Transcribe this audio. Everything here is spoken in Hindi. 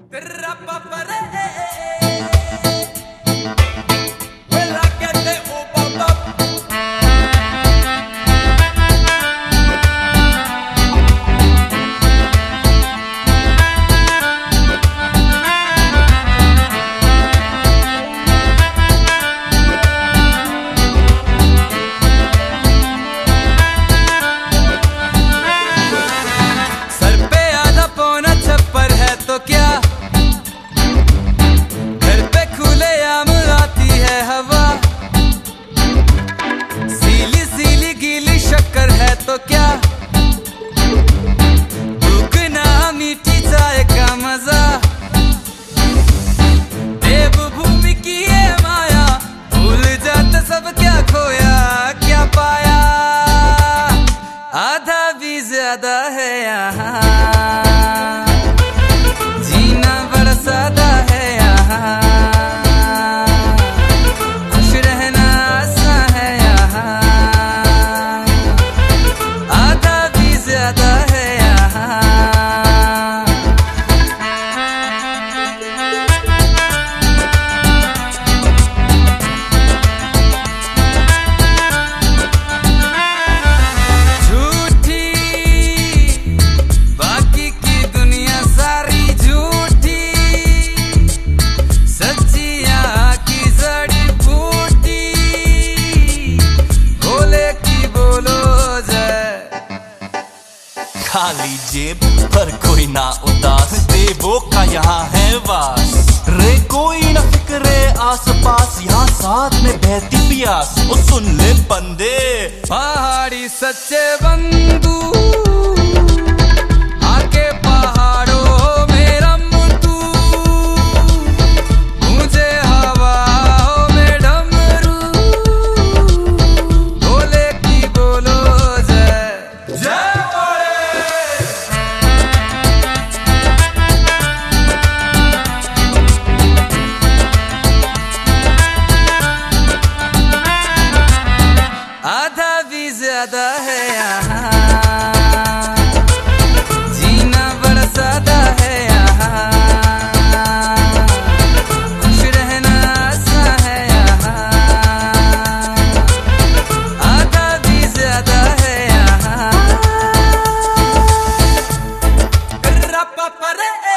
तो क्या दुगना मीठी चाय का मजा, देवभूमि की ये माया, भूल जाते सब क्या खोया क्या पाया, आधा भी ज्यादा है यहाँ, जीना बड़ा सादा है यहाँ, खुश रहना आसान है यहाँ, आधा भी ज्यादा है यहाँ। झूठी बाकी की दुनिया सारी झूठी, सच्चियाँ की जड़ी बूटी, बोले की बोलो जाए, खाली जेब पर कोई ना उदास, देवों का यहाँ है वास, रे कोई ना फिक्रे आस पास, यहाँ साथ में बहती प्यास, ओ सुन ले बंदे पहाड़ी सच्चे बंधु, आके पहाड़ों में रम तू, मुझे हवाओं में डमरू, बोले की बोलो जय जय। आधा भी ज्यादा है यहाँ, जीना बड़ा सादा है यहाँ, खुश रहना आसान है यहाँ, आधा भी ज्यादा है यहाँ।